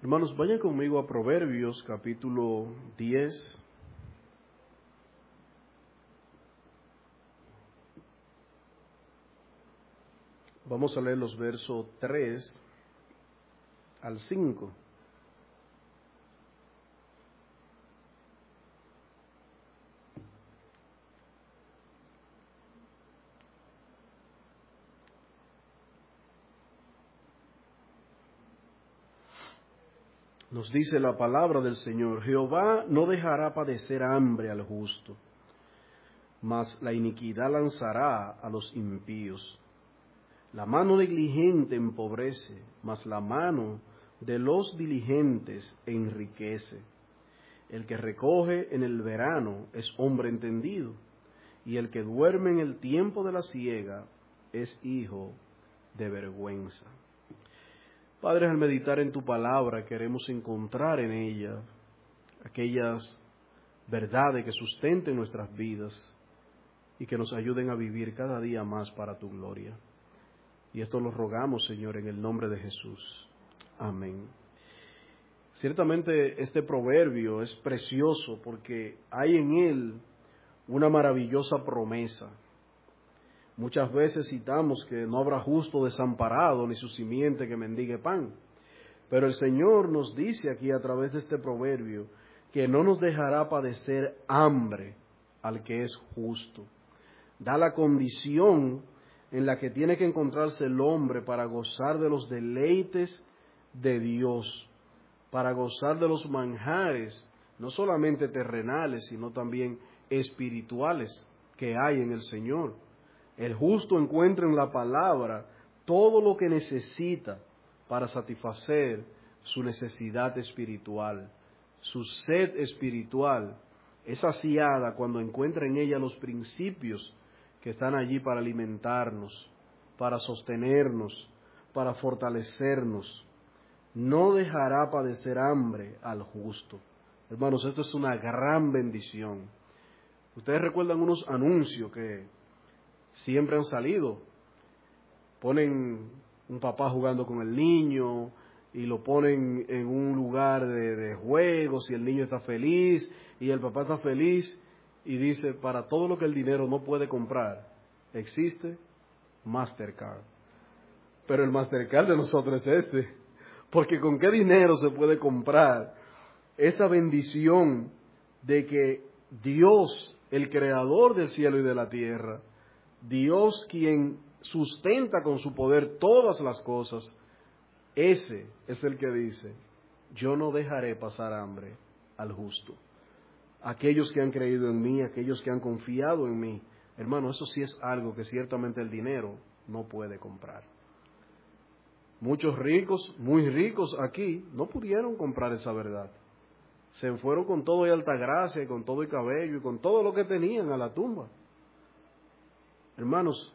Hermanos, vayan conmigo a Proverbios capítulo 10. Vamos a leer los versos 3 al 5. Nos dice la palabra del Señor: Jehová no dejará padecer hambre al justo, mas la iniquidad lanzará a los impíos. La mano diligente empobrece, mas la mano de los diligentes enriquece. El que recoge en el verano es hombre entendido, y el que duerme en el tiempo de la siega es hijo de vergüenza. Padre, al meditar en tu palabra queremos encontrar en ella aquellas verdades que sustenten nuestras vidas y que nos ayuden a vivir cada día más para tu gloria. Y esto lo rogamos, Señor, en el nombre de Jesús. Amén. Ciertamente este proverbio es precioso porque hay en él una maravillosa promesa. Muchas veces citamos que no habrá justo desamparado ni su simiente que mendigue pan. Pero el Señor nos dice aquí a través de este proverbio que no nos dejará padecer hambre al que es justo. Da la condición en la que tiene que encontrarse el hombre para gozar de los deleites de Dios, para gozar de los manjares, no solamente terrenales, sino también espirituales que hay en el Señor. El justo encuentra en la palabra todo lo que necesita para satisfacer su necesidad espiritual. Su sed espiritual es saciada cuando encuentra en ella los principios que están allí para alimentarnos, para sostenernos, para fortalecernos. No dejará padecer hambre al justo. Hermanos, esto es una gran bendición. Ustedes recuerdan unos anuncios que siempre han salido. Ponen un papá jugando con el niño y lo ponen en un lugar de juegos y el niño está feliz y el papá está feliz y dice: para todo lo que el dinero no puede comprar, existe Mastercard. Pero el Mastercard de nosotros es este, porque ¿con qué dinero se puede comprar esa bendición de que Dios, el creador del cielo y de la tierra, Dios quien sustenta con su poder todas las cosas, ese es el que dice: yo no dejaré pasar hambre al justo? Aquellos que han creído en mí, aquellos que han confiado en mí, hermano, eso sí es algo que ciertamente el dinero no puede comprar. Muchos ricos, muy ricos aquí, no pudieron comprar esa verdad. Se fueron con todo y altagracia, y con todo y cabello, y con todo lo que tenían a la tumba. Hermanos,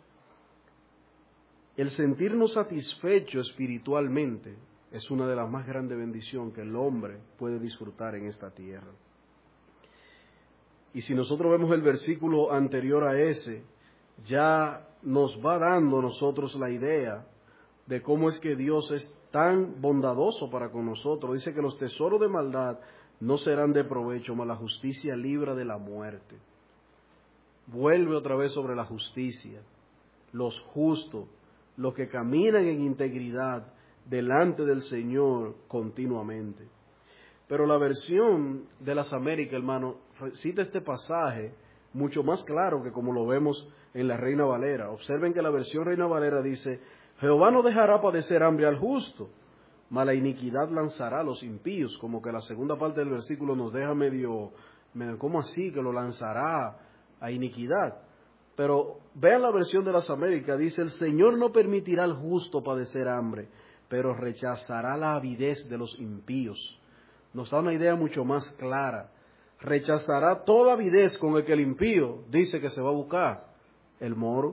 el sentirnos satisfechos espiritualmente es una de las más grandes bendiciones que el hombre puede disfrutar en esta tierra. Y si nosotros vemos el versículo anterior a ese, ya nos va dando a nosotros la idea de cómo es que Dios es tan bondadoso para con nosotros. Dice que los tesoros de maldad no serán de provecho, mas la justicia libra de la muerte. Vuelve otra vez sobre la justicia. Los justos, los que caminan en integridad delante del Señor continuamente. Pero la versión de las Américas, hermano, cita este pasaje mucho más claro que como lo vemos en la Reina Valera. Observen que la versión Reina Valera dice: Jehová no dejará padecer hambre al justo, mas la iniquidad lanzará a los impíos. Como que la segunda parte del versículo nos deja medio ¿cómo así que lo lanzará a iniquidad? Pero vean la versión de las Américas, dice: el Señor no permitirá al justo padecer hambre, pero rechazará la avidez de los impíos. Nos da una idea mucho más clara. Rechazará toda avidez con el que el impío dice que se va a buscar: el moro.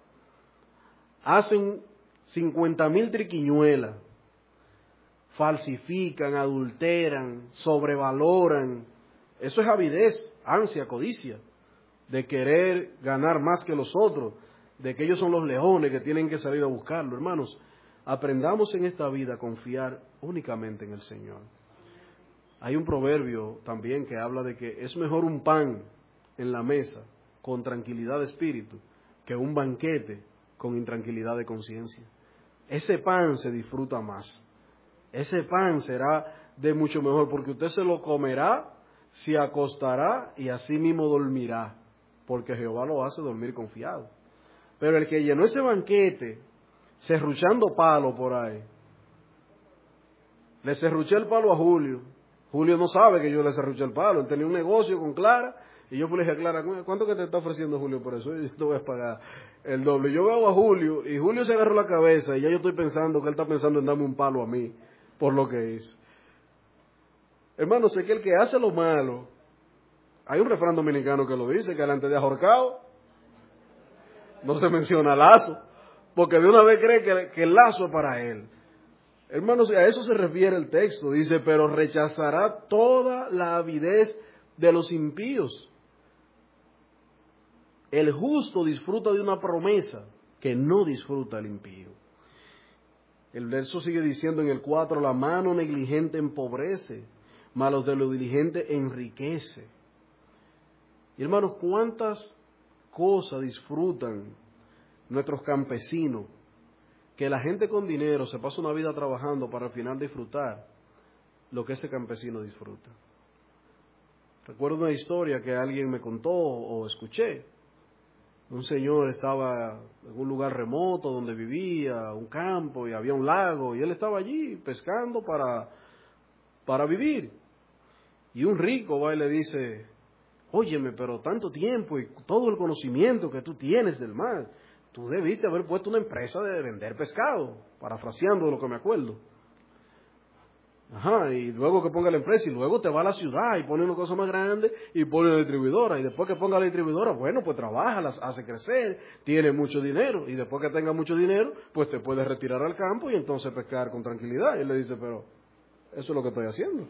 Hacen 50,000 triquiñuelas, falsifican, adulteran, sobrevaloran. Eso es avidez, ansia, codicia, de querer ganar más que los otros, de que ellos son los leones que tienen que salir a buscarlo. Hermanos, Aprendamos en esta vida a confiar únicamente en el Señor. Hay un proverbio también que habla de que es mejor un pan en la mesa con tranquilidad de espíritu que un banquete con intranquilidad de conciencia. Ese pan se disfruta más. Ese pan será de mucho mejor porque usted se lo comerá, se acostará y así mismo dormirá, porque Jehová lo hace dormir confiado. Pero el que llenó ese banquete serruchando palo por ahí, le serruché el palo a Julio. Julio no sabe que yo le serruché el palo. Él tenía un negocio con Clara y yo le dije a Clara, ¿cuánto que te está ofreciendo Julio por eso? Yo te voy a pagar el doble. Yo veo a Julio y Julio se agarró la cabeza y ya yo estoy pensando que él está pensando en darme un palo a mí por lo que hizo. Hermano, sé que el que hace lo malo, hay un refrán dominicano que lo dice, que delante de ahorcado no se menciona lazo, porque de una vez cree que el lazo es para él. Hermanos, a eso se refiere el texto. Dice, pero rechazará toda la avidez de los impíos. El justo disfruta de una promesa que no disfruta el impío. El verso sigue diciendo en el 4, la mano negligente empobrece, mas los de lo diligente enriquece. Y hermanos, ¿cuántas cosas disfrutan nuestros campesinos? Que la gente con dinero se pasa una vida trabajando para al final disfrutar lo que ese campesino disfruta. Recuerdo una historia que alguien me contó o escuché. Un señor estaba en un lugar remoto donde vivía, un campo, y había un lago, y él estaba allí pescando para vivir. Y un rico va y le dice, óyeme, pero tanto tiempo y todo el conocimiento que tú tienes del mar, tú debiste haber puesto una empresa de vender pescado, parafraseando de lo que me acuerdo. Ajá, y luego que ponga la empresa, y luego te va a la ciudad y pone una cosa más grande y pone la distribuidora, y después que ponga la distribuidora, bueno, pues trabaja, las hace crecer, tiene mucho dinero, y después que tenga mucho dinero, pues te puedes retirar al campo y entonces pescar con tranquilidad. Y él le dice, pero eso es lo que estoy haciendo.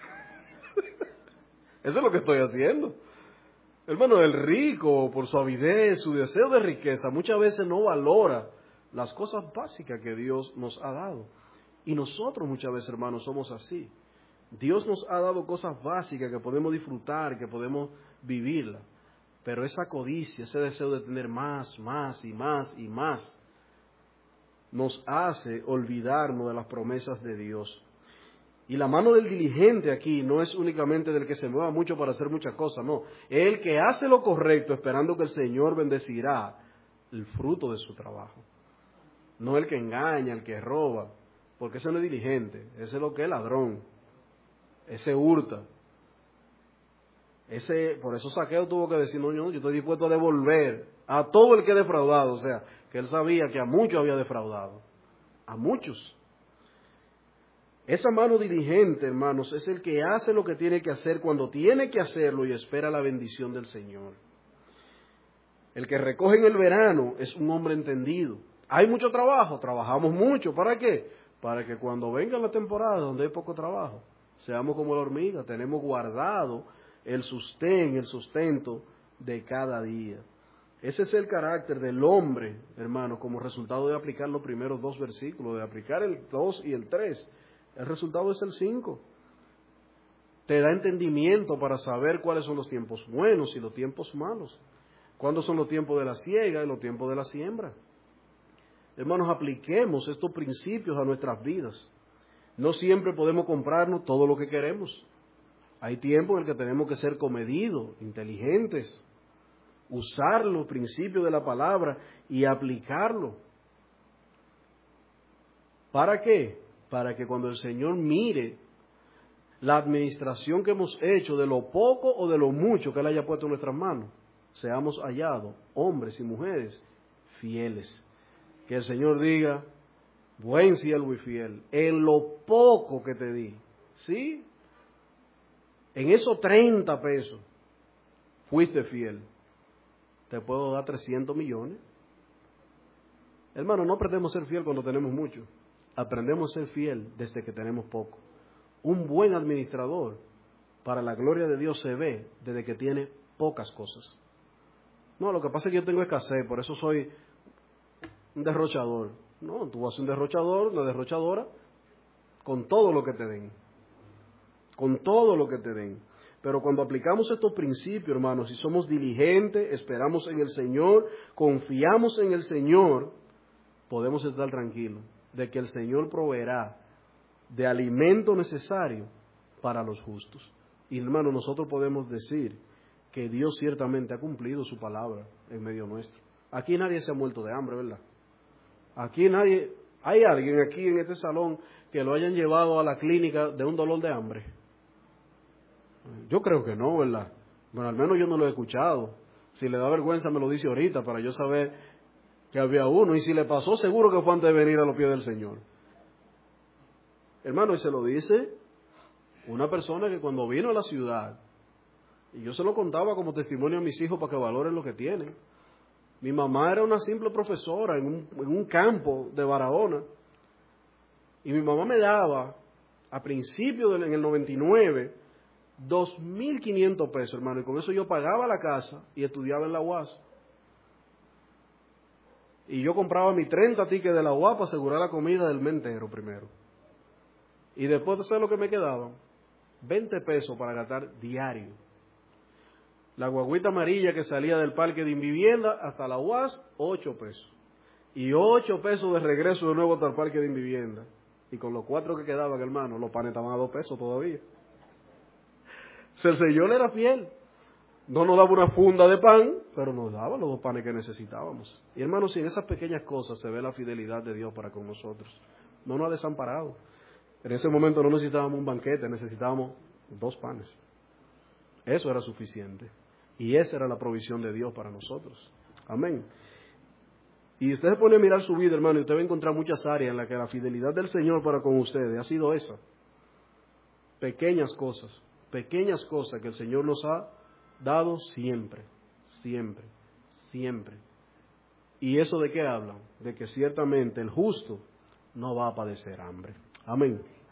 Eso es lo que estoy haciendo. Hermano, el rico, por su avidez, su deseo de riqueza, muchas veces no valora las cosas básicas que Dios nos ha dado. Y nosotros muchas veces, hermanos, somos así. Dios nos ha dado cosas básicas que podemos disfrutar, que podemos vivirlas. Pero esa codicia, ese deseo de tener más, más y más y más, nos hace olvidarnos de las promesas de Dios. Y la mano del diligente aquí no es únicamente del que se mueva mucho para hacer muchas cosas, no. Es el que hace lo correcto esperando que el Señor bendecirá el fruto de su trabajo. No el que engaña, el que roba, porque ese no es diligente, ese es lo que es ladrón, ese hurta. Por eso Saqueo tuvo que decir, no, yo estoy dispuesto a devolver a todo el que he defraudado, o sea, que él sabía que a muchos había defraudado, a muchos. Esa mano diligente, hermanos, es el que hace lo que tiene que hacer cuando tiene que hacerlo y espera la bendición del Señor. El que recoge en el verano es un hombre entendido. Hay mucho trabajo, trabajamos mucho. ¿Para qué? Para que cuando venga la temporada donde hay poco trabajo, seamos como la hormiga, tenemos guardado el sustento de cada día. Ese es el carácter del hombre, hermanos, como resultado de aplicar los primeros 2 versículos, de aplicar el 2 y el 3. El resultado es el 5. Te da entendimiento para saber cuáles son los tiempos buenos y los tiempos malos. Cuándo son los tiempos de la siega y los tiempos de la siembra. Hermanos, apliquemos estos principios a nuestras vidas. No siempre podemos comprarnos todo lo que queremos. Hay tiempos en el que tenemos que ser comedidos, inteligentes, usar los principios de la palabra y aplicarlo. ¿Para qué? Para que cuando el Señor mire la administración que hemos hecho de lo poco o de lo mucho que Él haya puesto en nuestras manos, seamos hallados, hombres y mujeres, fieles. Que el Señor diga, buen siervo y fiel, en lo poco que te di, ¿sí? En esos 30 pesos, fuiste fiel. Te puedo dar 300 millones. Hermano, no aprendemos a ser fiel cuando tenemos mucho. Aprendemos a ser fiel desde que tenemos poco. Un buen administrador, para la gloria de Dios, se ve desde que tiene pocas cosas. No, lo que pasa es que yo tengo escasez, por eso soy un derrochador. No, tú vas a ser un derrochador, una derrochadora, con todo lo que te den. Con todo lo que te den. Pero cuando aplicamos estos principios, hermanos, si somos diligentes, esperamos en el Señor, confiamos en el Señor, podemos estar tranquilos de que el Señor proveerá de alimento necesario para los justos. Y hermanos, nosotros podemos decir que Dios ciertamente ha cumplido su palabra en medio nuestro. Aquí nadie se ha muerto de hambre, ¿verdad? Aquí nadie, ¿hay alguien aquí en este salón que lo hayan llevado a la clínica de un dolor de hambre? Yo creo que no, ¿verdad? Bueno, al menos yo no lo he escuchado. Si le da vergüenza me lo dice ahorita para yo saber que había uno. Y si le pasó, seguro que fue antes de venir a los pies del Señor. Hermano, y se lo dice una persona que cuando vino a la ciudad, y yo se lo contaba como testimonio a mis hijos para que valoren lo que tienen. Mi mamá era una simple profesora en un campo de Barahona. Y mi mamá me daba, a principios en el 99, 2.500 pesos, hermano. Y con eso yo pagaba la casa y estudiaba en la UAS. Y yo compraba mis 30 tickets de la UAS para asegurar la comida del mes entero primero. Y después, ¿sabes lo que me quedaban? 20 pesos para gastar diario. La guaguita amarilla que salía del parque de Invivienda hasta la UAS, 8 pesos. Y 8 pesos de regreso de nuevo hasta el parque de Invivienda. Y con los 4 que quedaban, hermano, los panes estaban a 2 pesos todavía. O sea, el Señor era fiel. No nos daba una funda de pan, pero nos daba los 2 panes que necesitábamos. Y hermanos, si en esas pequeñas cosas se ve la fidelidad de Dios para con nosotros. No nos ha desamparado. En ese momento no necesitábamos un banquete, necesitábamos 2 panes. Eso era suficiente. Y esa era la provisión de Dios para nosotros. Amén. Y usted se pone a mirar su vida, hermano, y usted va a encontrar muchas áreas en las que la fidelidad del Señor para con ustedes ha sido esa. Pequeñas cosas que el Señor nos ha dado siempre, siempre, siempre. ¿Y eso de qué hablan? De que ciertamente el justo no va a padecer hambre. Amén.